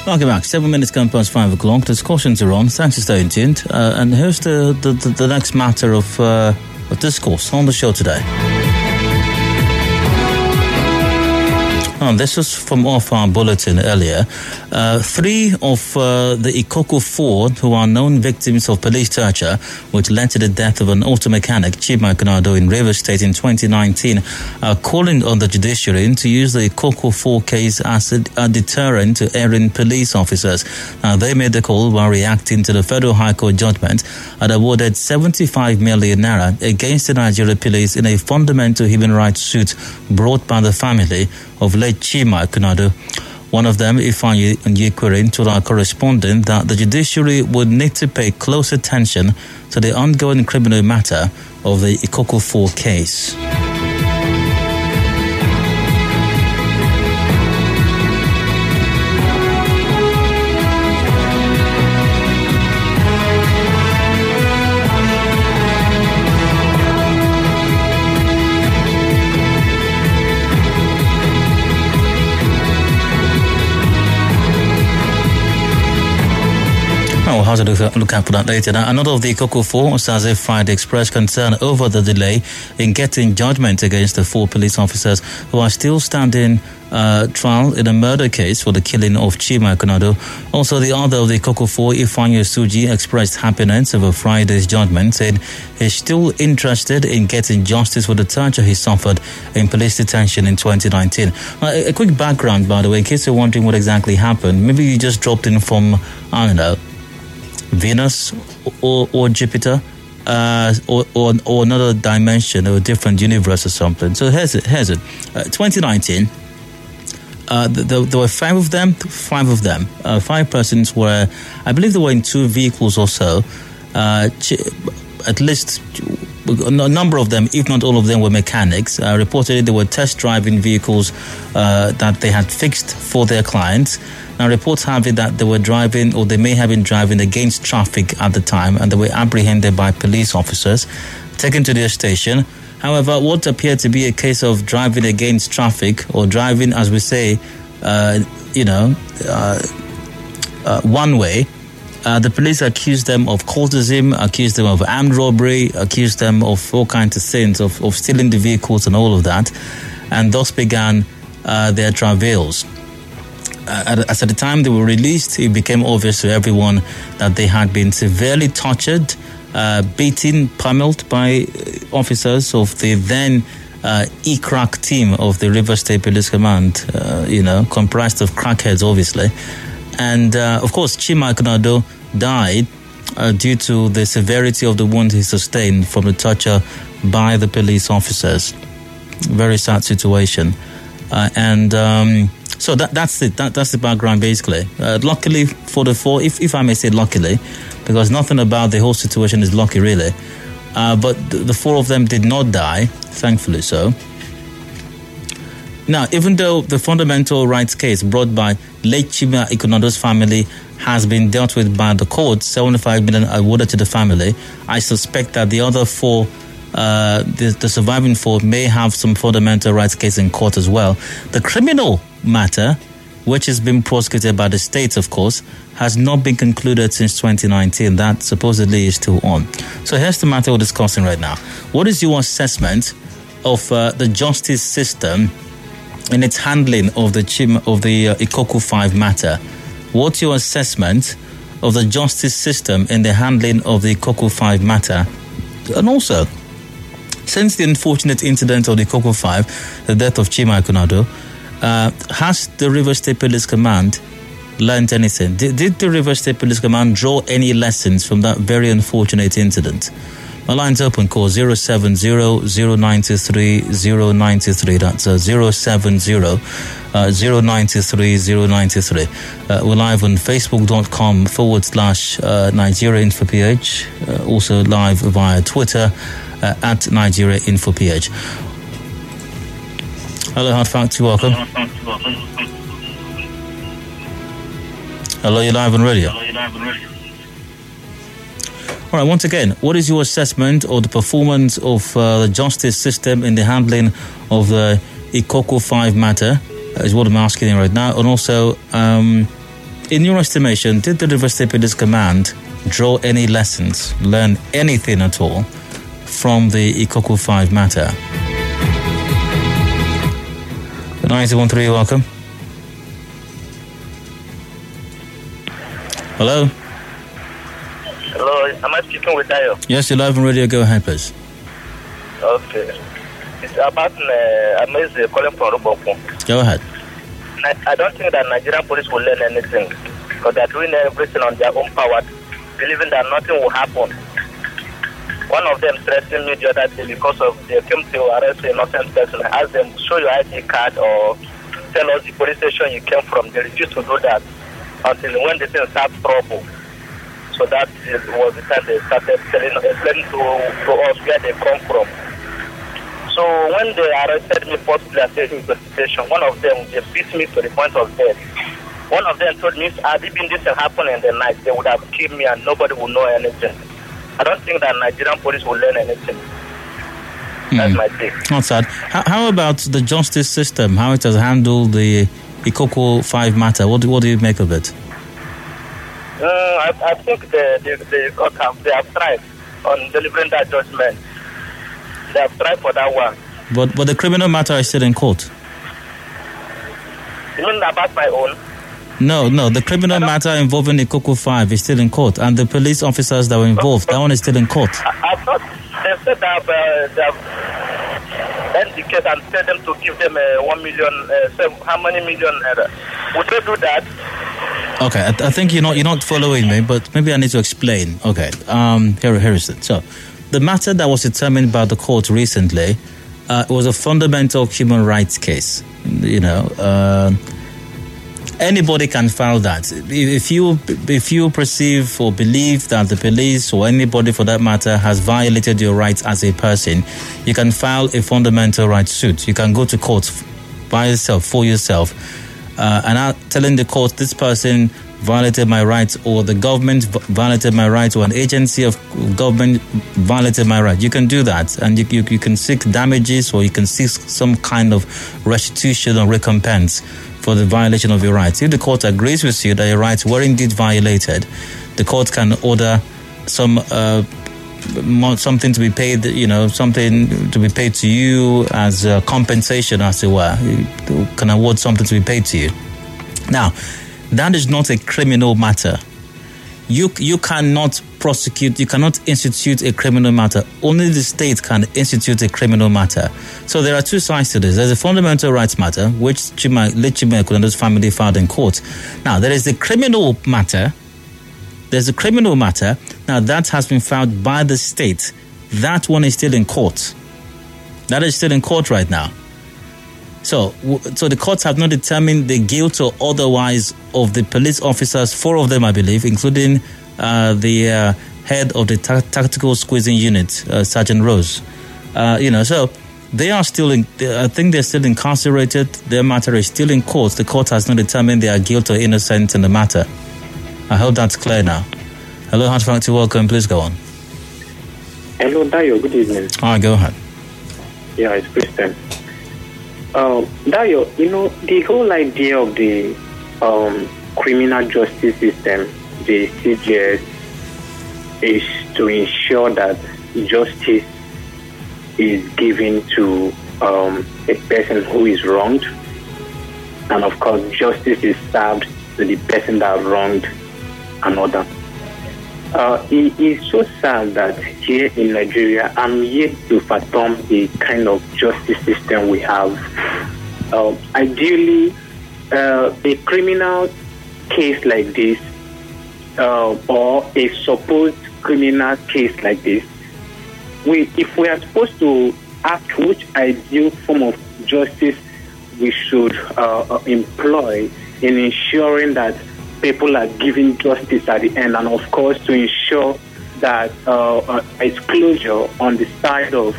Welcome back. 7 minutes gone past 5 o'clock. Discussions are on. Thanks for staying tuned. And here's the next matter of discourse on the show today. This was from off our bulletin earlier. 3 of the Ikoko 4 who are known victims of police torture, which led to the death of an auto mechanic, Chima Ekunadu, in Rivers State in 2019, are calling on the judiciary to use the Ikoko 4 case as a deterrent to erring police officers. They made the call while reacting to the Federal High Court judgment and awarded 75 million naira against the Nigeria police in a fundamental human rights suit brought by the family of late Chima Ekunadu. One of them, Ifeanyi Onyekwerin, told our correspondent that the judiciary would need to pay close attention to the ongoing criminal matter of the Ikoko 4 case. We'll have to look out for that later. Now, another of the Ikoko 4, Osaze Friday, expressed concern over the delay in getting judgment against the 4 police officers who are still standing trial in a murder case for the killing of Chima Ekunadu. Also, the other of the Ikoko 4, Ifeanyi Suji, expressed happiness over Friday's judgment, said he's still interested in getting justice for the torture he suffered in police detention in 2019. A quick background, by the way, in case you're wondering what exactly happened. Maybe you just dropped in from, I don't know, Venus or Jupiter, or another dimension or a different universe or something. So here's it. 2019, there were 5 of them. 5 persons were, I believe they were in 2 vehicles or so. At least a number of them, if not all of them, were mechanics. Reportedly, they were test driving vehicles that they had fixed for their clients. Now, reports have it that they were driving, or they may have been driving against traffic at the time, and they were apprehended by police officers, taken to their station. However, what appeared to be a case of driving against traffic, or driving, as we say, one way, the police accused them of cultism, accused them of armed robbery, accused them of all kinds of things, of stealing the vehicles and all of that, and thus began their travails. As at the time they were released, it became obvious to everyone that they had been severely tortured, beaten, pummeled by officers of the then ECRAC team of the Rivers State Police Command, comprised of crackheads, obviously. And, of course, Chima Ekunadu died due to the severity of the wound he sustained from the torture by the police officers. Very sad situation. So that's it. That's the background, basically. Luckily for the 4, if I may say luckily, because nothing about the whole situation is lucky, really. But the 4 of them did not die, thankfully so. Now, even though the fundamental rights case brought by late Chima Ekunadu's family has been dealt with by the court, 75 million awarded to the family, I suspect that the other 4, the surviving 4, may have some fundamental rights case in court as well. The criminal matter, which has been prosecuted by the state, of course, has not been concluded since 2019. That supposedly is still on. So here's the matter we're discussing right now. What is your assessment of the justice system in its handling of the Ikoko 5 matter? What's your assessment of the justice system in the handling of the Ikoko 5 matter? And also, since the unfortunate incident of the Ikoko 5, the death of Chima Ekunadu, has the Rivers State Police Command learned anything? Did the Rivers State Police Command draw any lessons from that very unfortunate incident? My line's open. Call 070-0923-093. That's 070-093-093. We're live on facebook.com/Nigeria Info PH. Also live via Twitter at Nigeria Info PH. Hello, Hard Facts, welcome. Hello, you're live on radio. All right, once again, what is your assessment of the performance of the justice system in the handling of the Ikoko 5 matter, is what I'm asking right now. And also, in your estimation, did the River State Police Command draw any lessons, learn anything at all from the Ikoku 5 matter? 91.3, welcome. Hello? Hello, am I speaking with Dayo? Yes, you're live on radio. Go ahead, please. Okay. It's about Amaze calling from Roboku. Go ahead. I don't think that Nigerian police will learn anything because they're doing everything on their own power, believing that nothing will happen. One of them threatened me the other day because of they came to arrest an innocent person. I asked them, show your ID card or tell us the police station you came from. They refused to do that until when they start trouble. So that was the time they started explaining to us where they come from. So when they arrested me forcibly and taken me to the station, one of them, they beat me to the point of death. One of them told me, had it been this happen in the night, they would have killed me and nobody would know anything. I don't think that Nigerian police will learn anything. That's my take. Not sad. How about the justice system? How it has handled the Ikoku 5 matter? What do you make of it? I think they have tried on delivering that judgment. They have tried for that one. But the criminal matter is still in court. You mean about my own? No, the criminal matter involving Ikoku 5 is still in court, and the police officers that were involved, that one is still in court. I thought they said they have end the case and tell them to give them 1 million. How many million? Would they do that? Okay, I think you're not following me, but maybe I need to explain. Okay, here is it. So, the matter that was determined by the court recently, it was a fundamental human rights case. Anybody can file that. If you perceive or believe that the police or anybody for that matter has violated your rights as a person, you can file a fundamental rights suit. You can go to court by yourself, for yourself, and telling the court this person violated my rights, or the government violated my rights, or an agency of government violated my rights. You can do that, and you can seek damages, or you can seek some kind of restitution or recompense for the violation of your rights. If the court agrees with you that your rights were indeed violated, the court can order something to be paid, something to be paid to you as compensation, as it were. You can award something to be paid to you. Now, that is not a criminal matter. You cannot prosecute, you cannot institute a criminal matter. Only the state can institute a criminal matter. So there are two sides to this. There's a fundamental rights matter, which Chima Ekunado's family filed in court. Now, there is the criminal matter. There's a criminal matter. Now, that has been filed by the state. That one is still in court. That is still in court right now. So the courts have not determined the guilt or otherwise of the police officers, 4 of them, I believe, including the head of the tactical squeezing unit, Sergeant Rose. So they are still I think they're still incarcerated. Their matter is still in court. The court has not determined they are guilty or innocent in the matter. I hope that's clear now. Hello, Hart Factory, welcome. Please go on. Hello, Dayo. Good evening. All right, go ahead. Yeah, it's Christian. Dayo, the whole idea of the criminal justice system, the CJS, is to ensure that justice is given to a person who is wronged, and of course justice is served to the person that wronged another. It is so sad that here in Nigeria, I'm yet to fathom the kind of justice system we have. Ideally, a criminal case like this, or a supposed criminal case like this, if we are supposed to ask which ideal form of justice we should employ in ensuring that people are given justice at the end, and of course to ensure that it's closure on the side of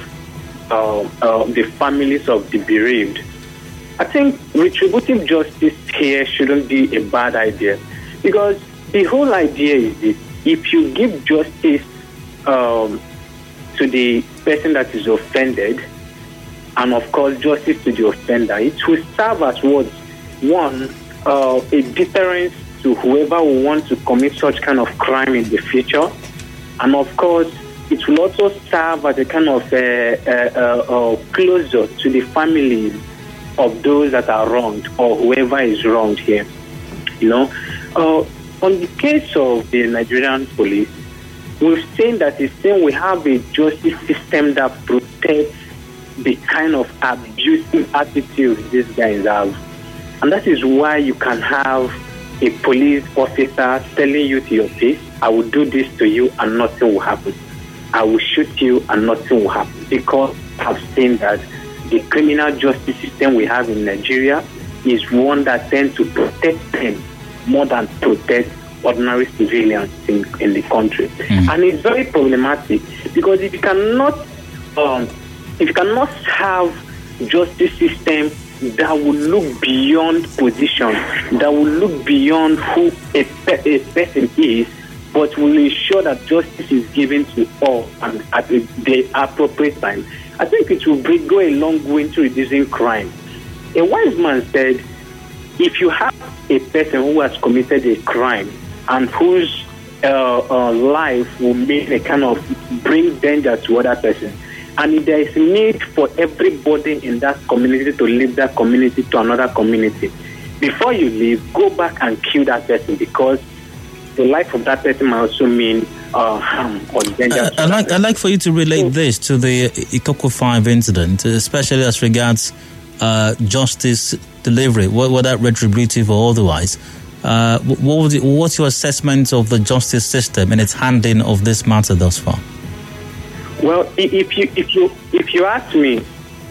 the families of the bereaved. I think retributive justice here shouldn't be a bad idea, because the whole idea is this: if you give justice to the person that is offended, and of course justice to the offender, it will serve as what? One, a deterrence to whoever will want to commit such kind of crime in the future. And of course, it will also serve as a kind of closure to the families of those that are wronged or whoever is wronged here. On the case of the Nigerian police, we've seen that we have a justice system that protects the kind of abusive attitude these guys have. And that is why you can have a police officer telling you to your face, I will do this to you and nothing will happen. I will shoot you and nothing will happen. Because I've seen that the criminal justice system we have in Nigeria is one that tends to protect them more than protect ordinary civilians in the country. And it's very problematic because if you cannot have justice system that will look beyond position, that will look beyond who a person is, but will ensure that justice is given to all and at the appropriate time, I think it will go a long way into reducing crime. A wise man said, if you have a person who has committed a crime and whose life will make a kind of bring danger to other person, and if there is need for everybody in that community to leave that community to another community, before you leave, go back and kill that person, because the life of that person might also mean harm or danger. I'd like for you to relate this to the Ikoko 5 incident, especially as regards justice delivery, whether retributive or otherwise. What's your assessment of the justice system and its handling of this matter thus far? Well, if you ask me,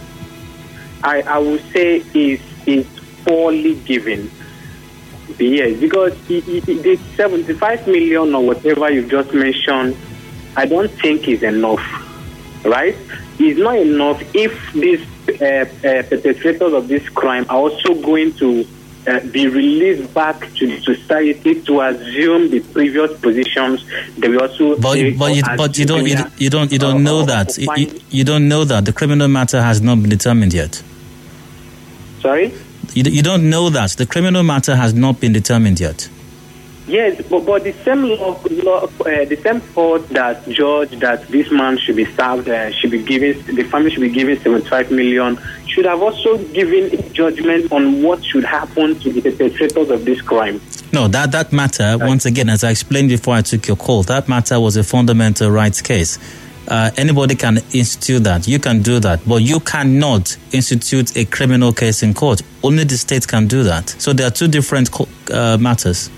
I would say it's poorly given. Yes, because the 75 million or whatever you just mentioned, I don't think is enough, right? It's not enough if these perpetrators of this crime are also going to be released back to society to assume the previous positions. They will also. But you don't know that. You don't know that the criminal matter has not been determined yet. Sorry? You don't know that the criminal matter has not been determined yet. Yes, but the same the same court that judged that this man should be served, the family should be given 75 million, should have also given a judgment on what should happen to the perpetrators of this crime. No, that matter, once again, as I explained before I took your call, that matter was a fundamental rights case. Anybody can institute that. You can do that. But you cannot institute a criminal case in court. Only the state can do that. So there are two different matters.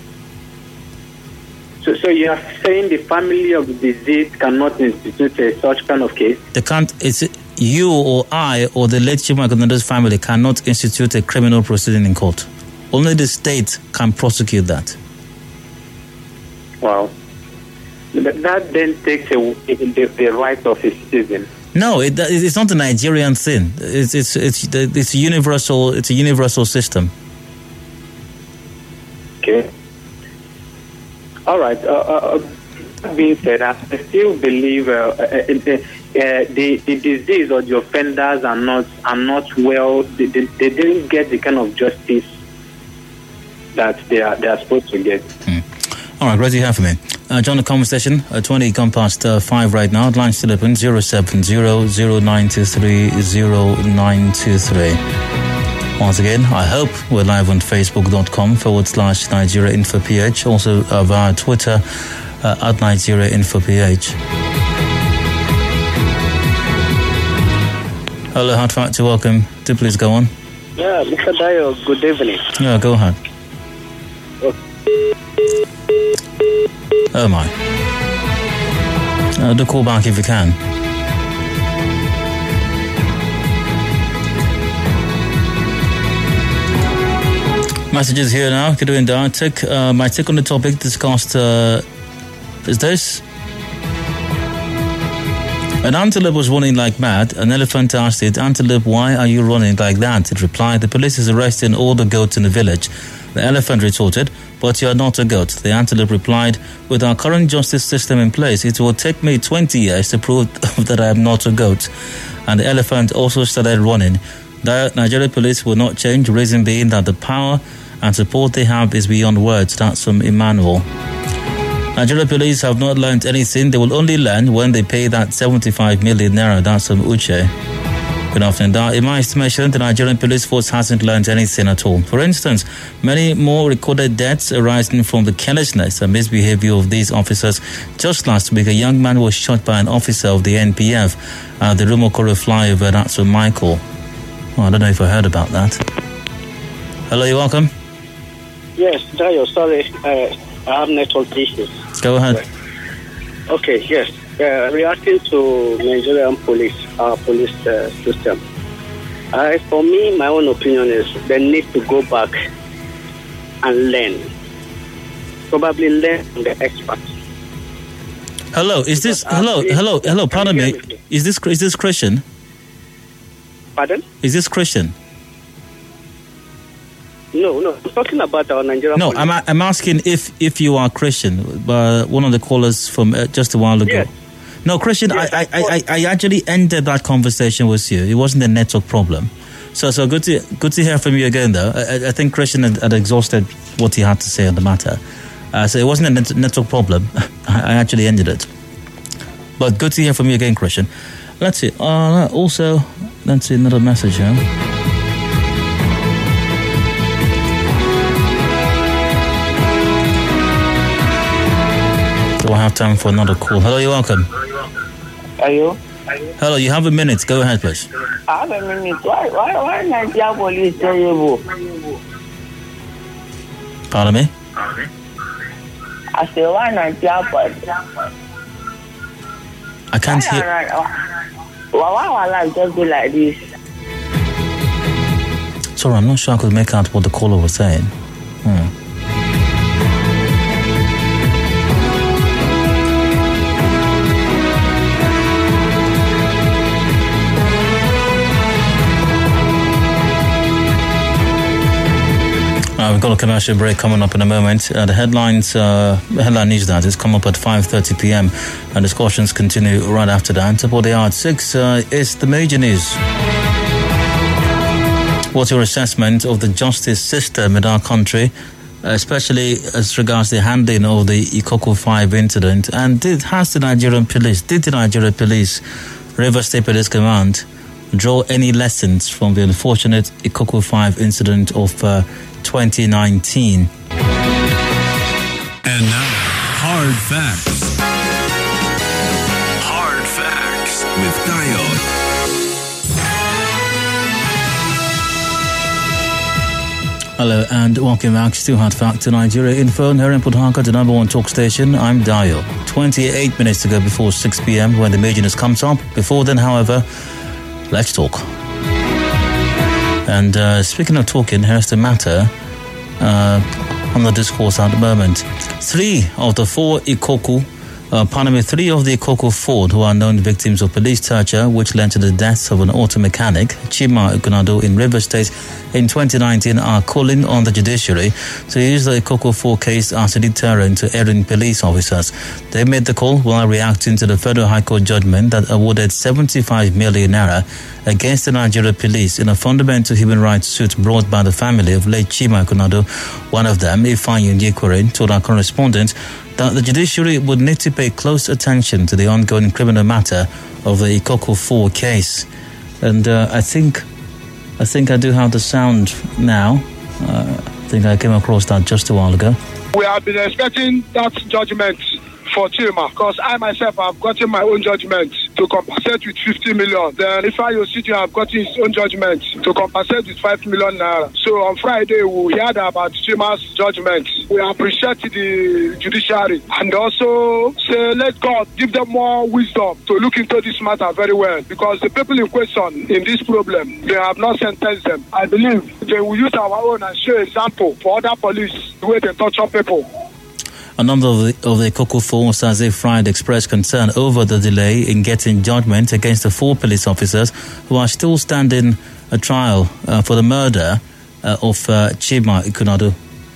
So you are saying the family of the deceased cannot institute such kind of case? They can't. It's you or I or the late Chima Agunado's family cannot institute a criminal proceeding in court. Only the state can prosecute that. Wow. That then takes away the right of a citizen. No, it's not a Nigerian thing. It's universal. It's a universal system. Okay. All right. That being said, I still believe the disease or the offenders are not well. They didn't get the kind of justice that they are supposed to get. All right, great to have me. Join the conversation. 20 gone past 5 right now. Line still open. 070-0923-0923. Once again, I hope we're live on Facebook.com/Nigeria InfoPH. Also via Twitter at Nigeria InfoPH. Hello, hard fact to welcome. Do please go on. Yeah, Mr. Dayo, good evening. Yeah, go ahead. Oh my. Do call back if you can. Messages here now. Could do in my take on the topic discussed is this. An antelope was running like mad. An elephant asked it, "Antelope, why are you running like that?" It replied, "The police is arresting all the goats in the village." The elephant retorted, "But you are not a goat." The antelope replied, "With our current justice system in place, it will take me 20 years to prove that I am not a goat." And the elephant also started running. The Nigeria police will not change, reason being that the power and support they have is beyond words. That's from Emmanuel. Nigeria police have not learned anything. They will only learn when they pay that 75 million naira. That's from Uche. Good afternoon. In my estimation, the Nigerian police force hasn't learned anything at all. For instance, many more recorded deaths arising from the carelessness and misbehavior of these officers. Just last week, a young man was shot by an officer of the NPF at the Rumokoro flyover. That's from Michael. Oh, I don't know if I heard about that. Hello, you're welcome. Yes, Dayo, sorry. I have network issues. Go ahead. Okay, yes. Reacting to Nigerian police system. For me, my own opinion is they need to go back and learn. Probably learn from the experts. Hello, is this hello? Pardon me. Is this Christian? Pardon? Is this Christian? No. I'm talking about our Nigerian. No, police. I'm asking if you are Christian. One of the callers from just a while ago. Yes. No, Christian, yes, I actually ended that conversation with you. It wasn't a network problem. So good to hear from you again, though. I think Christian had exhausted what he had to say on the matter. So it wasn't a network problem. I actually ended it. But good to hear from you again, Christian. Let's see. Also, let's see another message here. Do I have time for another call? Hello, you're welcome. Hello? Hello, you have a minute. Go ahead, please. I have a minute. Why Nigeria police terrible? Pardon me? I say, why Nigeria police? I can't hear. Why will life just be like this? Sorry, I'm not sure I could make out what the caller was saying. We've got a commercial break coming up in a moment. The headline news that is come up at 5:30 p.m. and discussions continue right after that. About the hour at 6 is the major news. What's your assessment of the justice system in our country, especially as regards the handling of the Ikoko 5 incident? And did the Nigerian Police, Rivers State Police Command, draw any lessons from the unfortunate Ikoko 5 incident of 2019? And now, Hard Facts. Hard Facts with Dayo. Hello and welcome back to Hard Fact to Nigeria Info. Here in Port Harcourt, the number one talk station. I'm Dayo. 28 minutes to go before 6 p.m. when the major news comes up. Before then, however, let's talk. And speaking of talking, here's the matter on the discourse at the moment. Three of the Ikoko 4 who are known victims of police torture, which led to the deaths of an auto mechanic, Chima Ikunadu, in Rivers State in 2019, are calling on the judiciary to use the Ikoko 4 case as a deterrent to erring police officers. They made the call while reacting to the Federal High Court judgment that awarded 75 million naira against the Nigeria police in a fundamental human rights suit brought by the family of late Chima Ikunadu. One of them, Ifeanyi Onyekwere, told our correspondent that the judiciary would need to pay close attention to the ongoing criminal matter of the Ikoko 4 case. And I think I do have the sound now. I think I came across that just a while ago. We have been expecting that judgment for Chima, because I myself have gotten my own judgment to compensate with 50 million. Then Ifeanyi Onyekwere have gotten his own judgment to compensate with 5 million naira. So on Friday we heard about Chima's judgment. We appreciate the judiciary and also say let God give them more wisdom to look into this matter very well, because the people in question in this problem, they have not sentenced them. I believe they will use our own and show example for other police the way they torture people. A number of the Ikoko 4 Saze Friday expressed concern over the delay in getting judgment against the 4 police officers who are still standing a trial for the murder of Chima Ikunadu.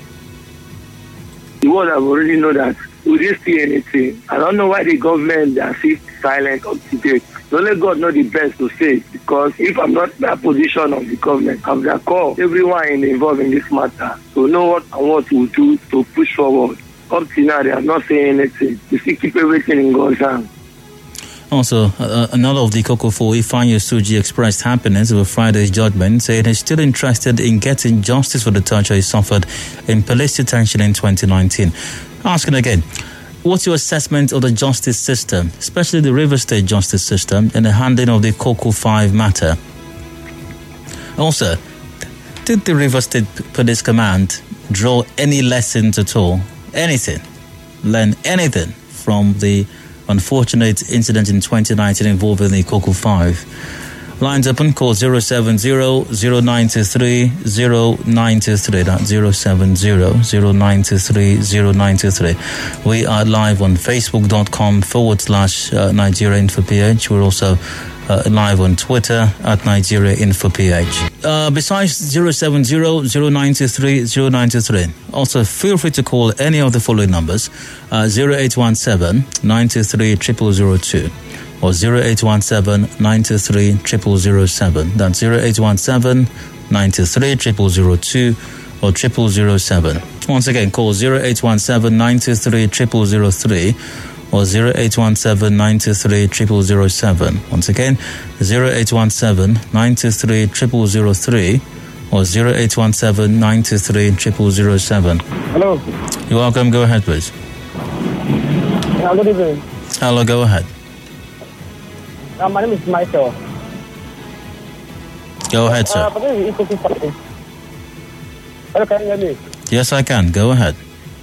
The world have already know that we didn't see anything. I don't know why the government are still silent up to date. Only God knows the best to say, because if I'm not in that position of the government, I would have called everyone involved in this matter to will know what and what we'll do to push forward. Up to now, they are not saying anything. They still keep everything in God's hands. Also, another of the Cocoa 4, Ifeanyi Osuji, expressed happiness over Friday's judgment, saying he's still interested in getting justice for the torture he suffered in police detention in 2019. Asking again, what's your assessment of the justice system, especially the Rivers State justice system, in the handling of the Cocoa 5 matter? Also, did the Rivers State Police Command draw any lessons at all? Anything? Learn anything from the unfortunate incident in 2019 involving the Cocoa 5? Lines open, call 070-0923-0923. That's 070-0923-0923. We are live on facebook.com/Nigeria Info PH. We're also live on Twitter at Nigeria Info PH. Besides 070-0923-0923, also feel free to call any of the following numbers: 0817-923-0002 or 0817-923-0007. That's 0817-923-0002 or 0007. Once again, call 0817-923-0003 or 0817-923-0007. Once again, 0817-923-0003 or 0817-923-0007. Hello. You're welcome. Go ahead, please. Good evening. Hello, go ahead. My name is Michael. Go ahead, sir. Hello, can you hear me? Yes, I can. Go ahead.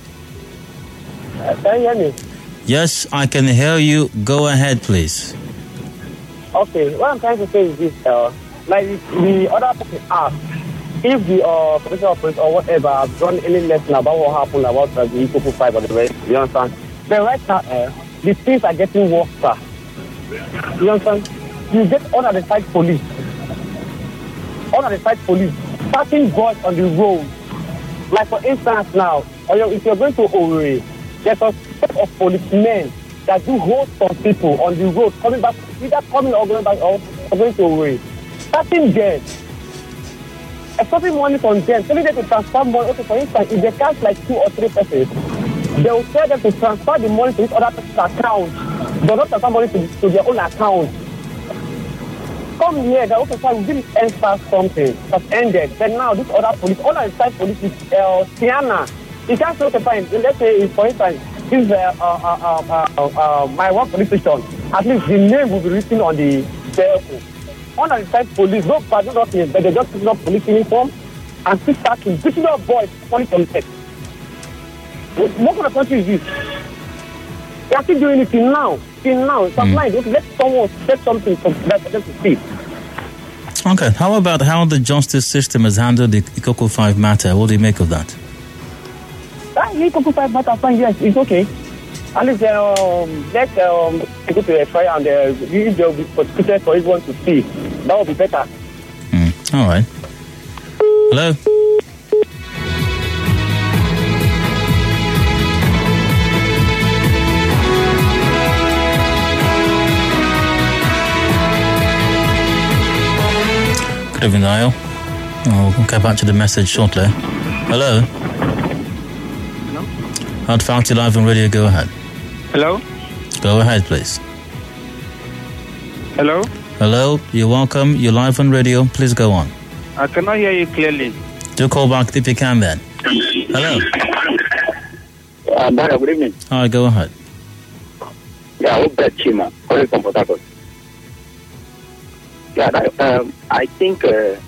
Can you hear me? Yes, I can hear you. Go ahead, please. Okay, what I'm trying to say is this, like the other person asked, if the police officer or whatever have done any lesson about what happened about the Cocoa 5 or the rest, you understand? But right now, the things are getting worse, sir. You understand? You get under the side police, starting boys on the road. Like for instance now, if you're going to Owerri, there's a set of policemen that do hold some people on the road, coming back, either coming or going back or going to Owerri. Starting there, extorting money from them, telling them to transfer money. Okay, for instance, if they catch like 2 or 3 persons, they will tell them to transfer the money to each other person's account. They will not transfer money to their own account. Come here, the officer will give this NSAS something that's ended. Then now this other police, all the side police is Sienna. You can't say, okay, fine. Let's say, for instance, this my work police station. At least the name will be written on the vehicle. On the side police, no bad nothing, but they just put up police uniform and still starting beating up boys, funny from sex. What kind of country is this? They are still doing it till now. It's applying. Let someone say something for them to see. Okay, how about how the justice system has handled the Cocoa 5 matter? What do you make of that? The Cocoa 5 matter, fine, yes, it's okay. At least let's go to a trial and if they will be prosecuted for everyone to see. That would be better. All right. Hello? Good evening, Niall. We'll get back to the message shortly. Hello? Hello? Hard Faculty Live on Radio, go ahead. Hello? Go ahead, please. Hello? Hello, you're welcome. You're live on radio. Please go on. I cannot hear you clearly. Do call back if you can then. Hello? Good evening. All right, go ahead. Yeah, I hope that Chima, calling from Port Harcourt. Yeah, I think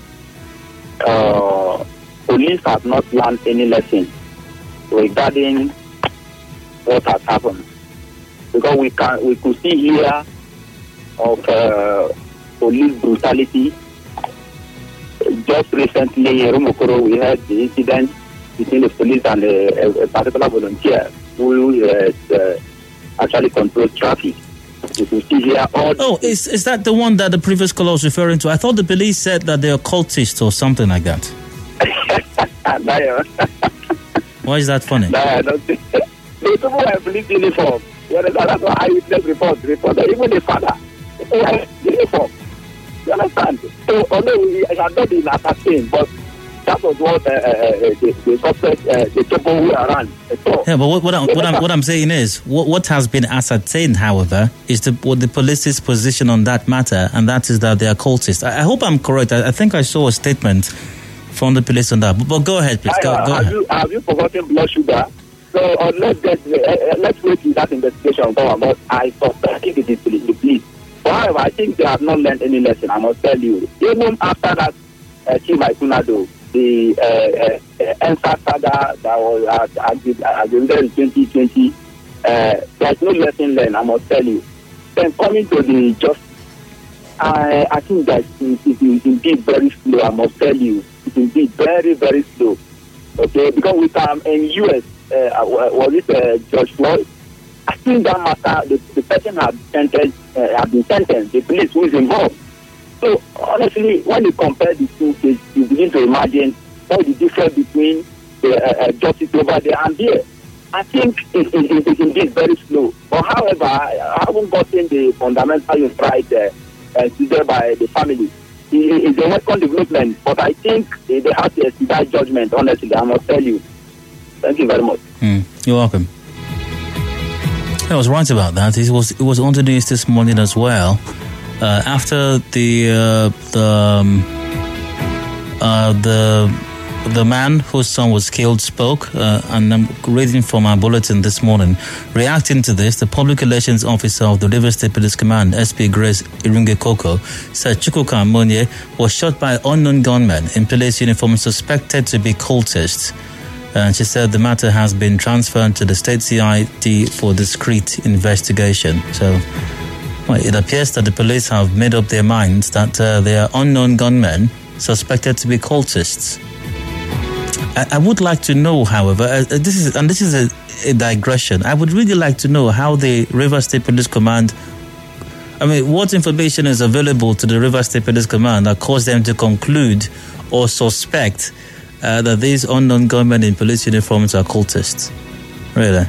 police have not learned any lesson regarding what has happened. Because we could see here of police brutality. Just recently in Rumokoro, we had the incident between the police and a particular volunteer who actually controls traffic. You can see here all is that the one that the previous caller was referring to? I thought the police said that they're cultists or something like that. Why is that funny? The people wear police uniform. That's why eyewitness report that even the father wear uniform. You understand? So although I have not been ascertained, but That was what the suspect, the people who are around. Yeah, but what I'm saying is, what has been ascertained, however, is what the police's position on that matter, and that is that they are cultists. I hope I'm correct. I think I saw a statement from the police on that. But go ahead, please. Go ahead. Have you forgotten blood sugar? So let's wait till that investigation come about. I suspect it is the police. However, I think they have not learned any lesson. I must tell you. Even after that, Chief Ikunado, the EndSARS saga that was at the end of 2020, there's no lesson learned. I must tell you. Then coming to the justice, I think that it is indeed very slow. I must tell you, it's indeed very, very slow. Okay, because we come in US, was it George Floyd? I think that matter, the person has been sentenced, the police who is involved. So honestly, when you compare the two cases, you begin to imagine what the difference between the justice over there and here. I think it is indeed very slow. But however, I haven't gotten the fundamental right considered by the family. It's a welcome development, but I think they have to expedite judgment, honestly, I must tell you. Thank you very much. You're welcome. I was right about that. It was on the news this morning as well. After the man whose son was killed spoke, and I'm reading from our bulletin this morning. Reacting to this, the Public Relations Officer of the Rivers State Police Command, SP Grace Irunge-Koko, said Chukwuka Amonye was shot by unknown gunmen in police uniform suspected to be cultists. And she said the matter has been transferred to the state CID for discreet investigation. So it appears that the police have made up their minds that they are unknown gunmen suspected to be cultists. I would like to know, however, this is a digression. I would really like to know how the Rivers State Police Command, what information is available to the Rivers State Police Command that caused them to conclude or suspect that these unknown gunmen in police uniforms are cultists. Really.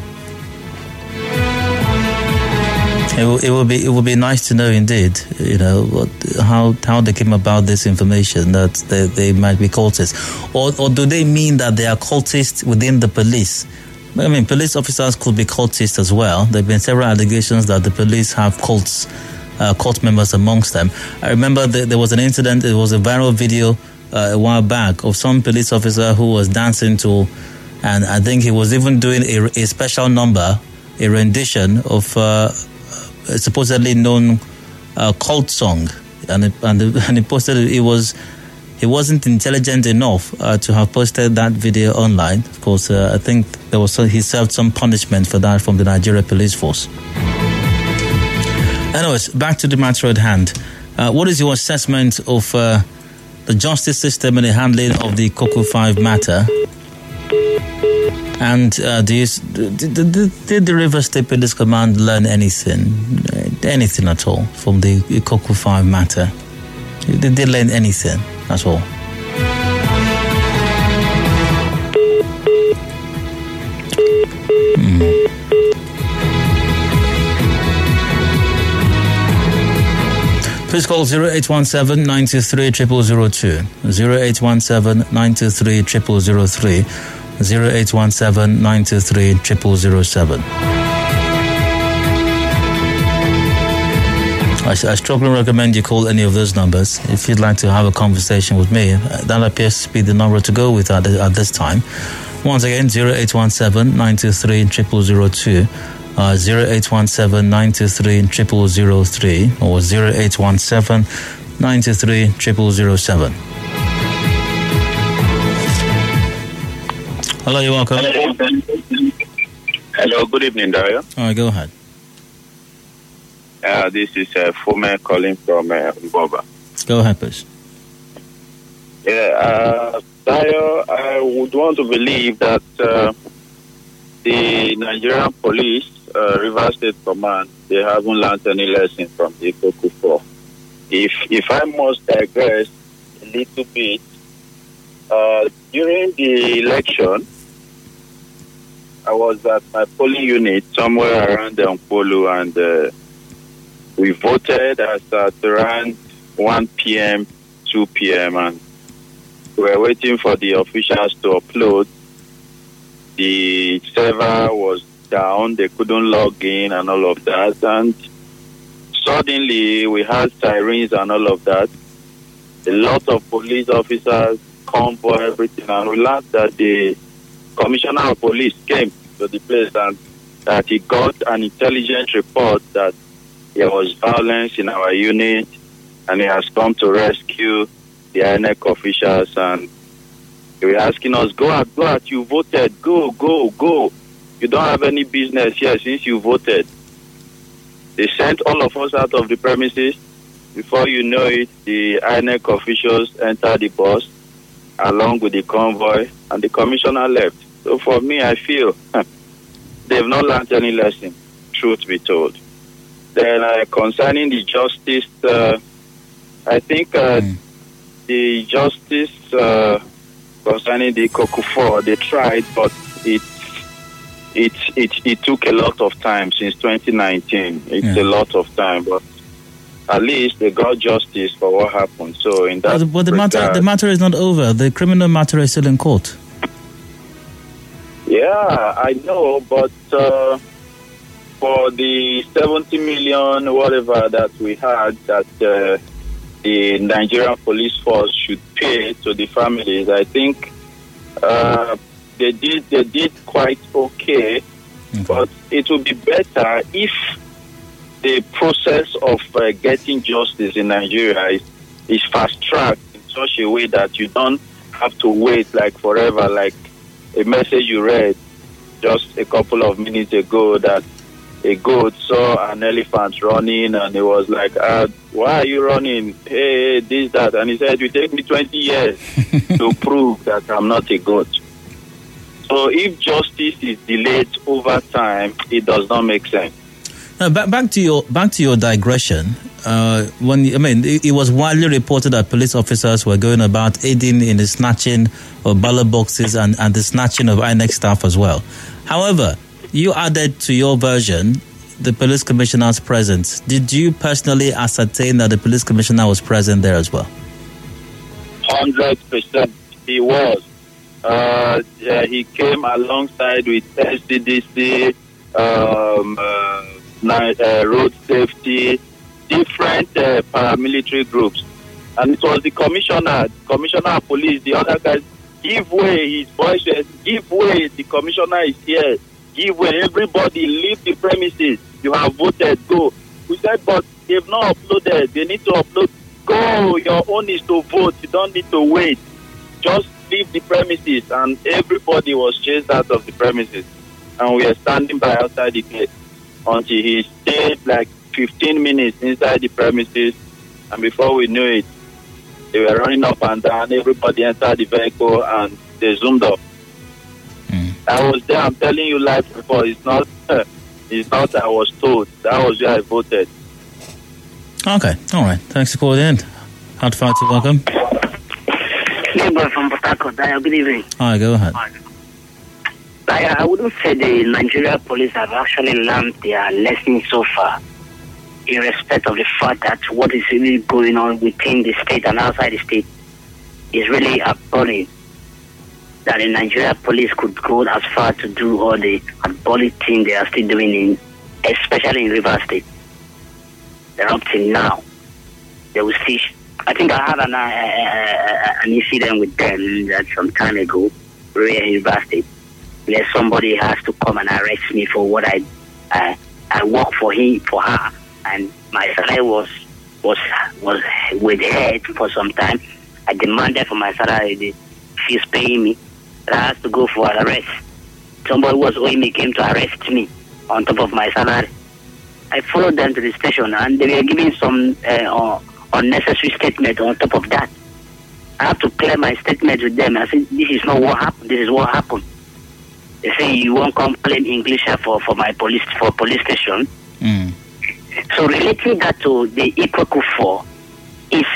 It would be nice to know indeed, how they came about this information that they might be cultists, or do they mean that they are cultists within the police? Police officers could be cultists as well. There have been several allegations that the police have cult members amongst them. I remember there was an incident. It was a viral video a while back of some police officer who was dancing to, and I think he was even doing a special number, a rendition of a supposedly known cult song, and he posted it. He wasn't intelligent enough to have posted that video online. Of course, I think he served some punishment for that from the Nigeria Police Force. Anyways, back to the matter at hand. What is your assessment of the justice system and the handling of the Cocoa 5 matter? And did the Rivers State Police Command learn anything at all from the Cocoa 5 matter? Did they learn anything at all? Please call 0817-923-0002, 0817-923-0003, 0817-923-0007. I strongly recommend you call any of those numbers if you'd like to have a conversation with me. That appears to be the number to go with at this time. Once again, 0817-923-0002, 0817-923-0003, or 0817-923-0007. Hello, you're welcome. Hello, good evening, Dario. All right, go ahead. This is Fume calling from Mboba. Go ahead, please. Yeah, Dario, I would want to believe that the Nigerian police, Rivers State Command, they haven't learned any lesson from the Cocoa 4. If I must digress a little bit, during the election, I was at my polling unit somewhere around the Ampolu, and we voted at around 1 p.m., 2 p.m., and We were waiting for the officials to upload. The server was down. They couldn't log in and all of that. And suddenly, we had sirens and all of that. A lot of police officers come for everything. And we learned that the commissioner of police came to the place and that he got an intelligence report that there was violence in our unit, and he has come to rescue the INEC officials, and they were asking us, go out, you voted, go. You don't have any business here since you voted. They sent all of us out of the premises. Before you know it, the INEC officials entered the bus along with the convoy, and the commissioner left. So for me, I feel they've not learned any lesson, truth be told. Then concerning the justice, I think the justice concerning the Ikoku 4, they tried, but it took a lot of time since 2019. It's a lot of time, but at least they got justice for what happened. So in that, but the matter is not over. The criminal matter is still in court. Yeah, I know, but for the 70 million whatever that we had that the Nigerian police force should pay to the families, I think they did quite okay. But it would be better if the process of getting justice in Nigeria is fast-tracked in such a way that you don't have to wait like forever, like a message you read just a couple of minutes ago that a goat saw an elephant running, and it was like, why are you running? Hey, this, that. And he said, it will take me 20 years to prove that I'm not a goat. So if justice is delayed over time, it does not make sense. Now, back to your digression. It was widely reported that police officers were going about aiding in the snatching of ballot boxes and the snatching of INEC staff as well. However, you added to your version the police commissioner's presence. Did you personally ascertain that the police commissioner was present there as well? 100% he was. He came alongside with SCDC, road safety, different paramilitary groups. And it was the commissioner of police, the other guys, give way, his voice says, give way, the commissioner is here, give way, everybody leave the premises, you have voted, go. We said, but they've not uploaded, they need to upload, go, your own is to vote, you don't need to wait, just leave the premises. And everybody was chased out of the premises, and we are standing by outside the gate until he stayed like 15 minutes inside the premises, and before we knew it, they were running up and down, everybody entered the vehicle, and they zoomed up. I was there, I'm telling you live before, it's not I was told, that was where I voted. Okay, all right, thanks for calling in. Hard Facts, welcome. Neighbor from Port Harcourt, good evening. All right, go ahead. I wouldn't say the Nigeria police have actually learned their lesson so far, in respect of the fact that what is really going on within the state and outside the state is really appalling. That the Nigeria police could go as far to do all the abolish thing they are still doing, especially in Rivers State. They're up till now. They will see. I think I had an incident with them that some time ago, where in Rivers State, where somebody has to come and arrest me for what I work for her, and my salary was with her for some time. I demanded for my salary. She's paying me. I had to go for an arrest. Somebody was owing me came to arrest me on top of my salary. I followed them to the station, and they were giving some unnecessary statement on top of that. I have to clear my statement with them. I said, this is not what happened. This is what happened. They say you won't complain English for police station. So relating that to the Ikoku 4 is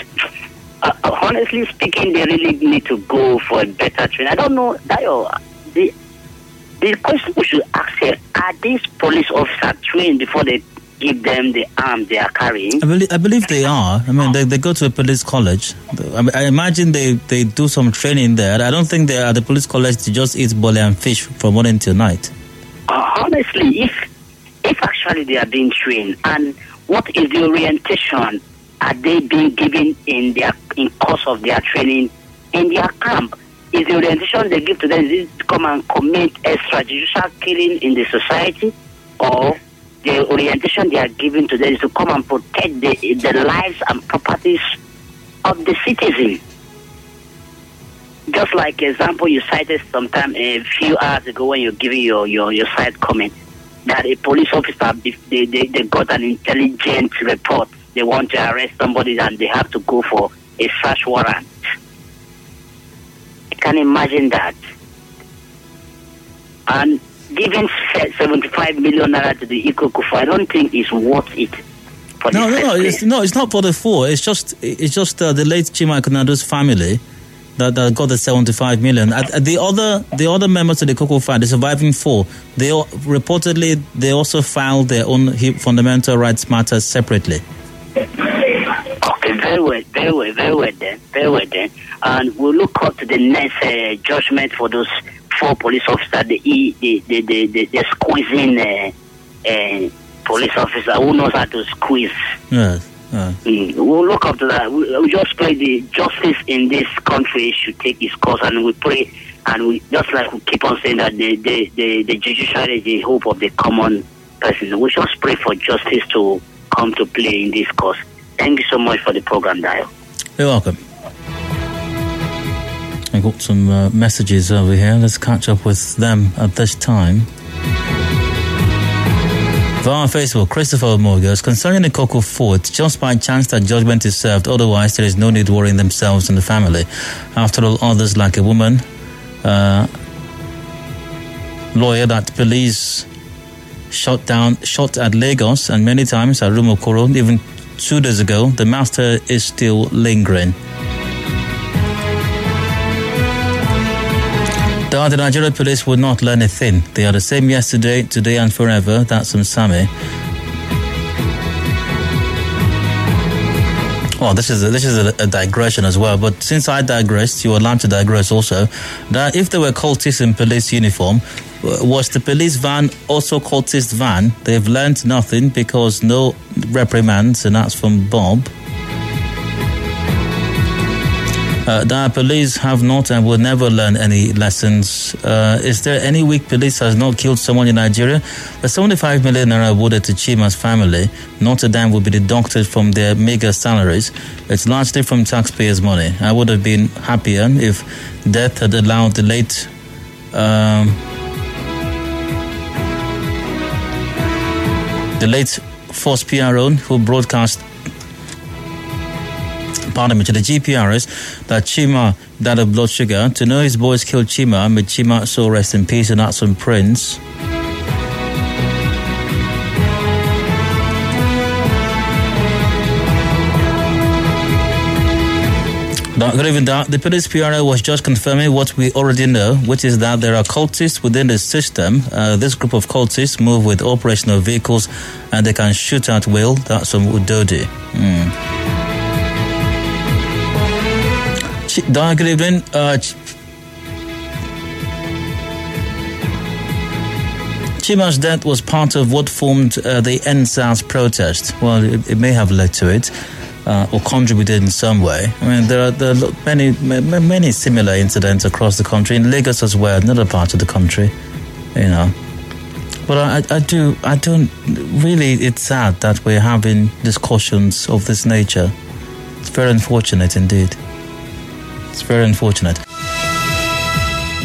honestly speaking, they really need to go for a better training. I don't know, Dayo, the question we should ask here, are these police officers trained before they give them the arm they are carrying? I believe they are. I mean, they go to a police college. I imagine they do some training there. I don't think they are at the police college to just eat bole and fish from morning till night. Honestly, if actually they are being trained, and what is the orientation are they being given in course of their training in their camp? Is the orientation they give to them is to come and commit extrajudicial killing in the society, or the orientation they are giving to them is to come and protect the lives and properties of the citizen? Just like example you cited sometime a few hours ago when you're giving your side comment that a police officer, they got an intelligent report, they want to arrest somebody and they have to go for a search warrant. I can imagine that. And giving 75 million naira to the Ikokufu, I don't think it's worth it. It's not for the four. It's just the late Chima Akunado's family that got the 75 million. The other members of the Ikokufu, the surviving four, they also filed their own fundamental rights matters separately. Okay, very well then. And we'll look up to the next judgment for those 4 police officers, the squeezing police officer who knows how to squeeze. Yes. We'll look up to that. We just pray the justice in this country should take its course, and we pray, and we just like we keep on saying that the judiciary is the hope of the common person. We just pray for justice to come to play in this course. Thank you so much for the program, Dio. You're welcome. I got some messages over here. Let's catch up with them at this time. Via Facebook, Christopher Morgas, concerning the Ikokufu, it's just by chance that judgment is served. Otherwise, there is no need worrying themselves and the family. After all, others like a woman, lawyer that police shot at Lagos, and many times at Rumokoro, even 2 days ago, the master is still lingering. The Nigerian police would not learn a thing. They are the same yesterday, today and forever. That's Msame. Well, this is a digression as well. But since I digressed, you are allowed to digress also. That if there were cultists in police uniform, was the police van also cultist van? They've learned nothing because no reprimands, and that's from Bob. The police have not and will never learn any lessons. Is there any weak police has not killed someone in Nigeria? The 75 million naira awarded to Chima's family, not a dime will be deducted from their meager salaries. It's largely from taxpayers' money. I would have been happier if death had allowed the late Force PRO who broadcast to the GPRS that Chima died of blood sugar. To know his boys killed Chima, may Chima so rest in peace, and that's from Prince. Good evening, the police PRO was just confirming what we already know, which is that there are cultists within the system. This group of cultists move with operational vehicles and they can shoot at will. That's from Udodi. Good evening. Chima's death was part of what formed the NSAS protest. Well, it may have led to it or contributed in some way. I mean, there are many similar incidents across the country, in Lagos as well, another part of the country, you know. But I don't really, it's sad that we're having discussions of this nature. It's very unfortunate indeed. It's very unfortunate.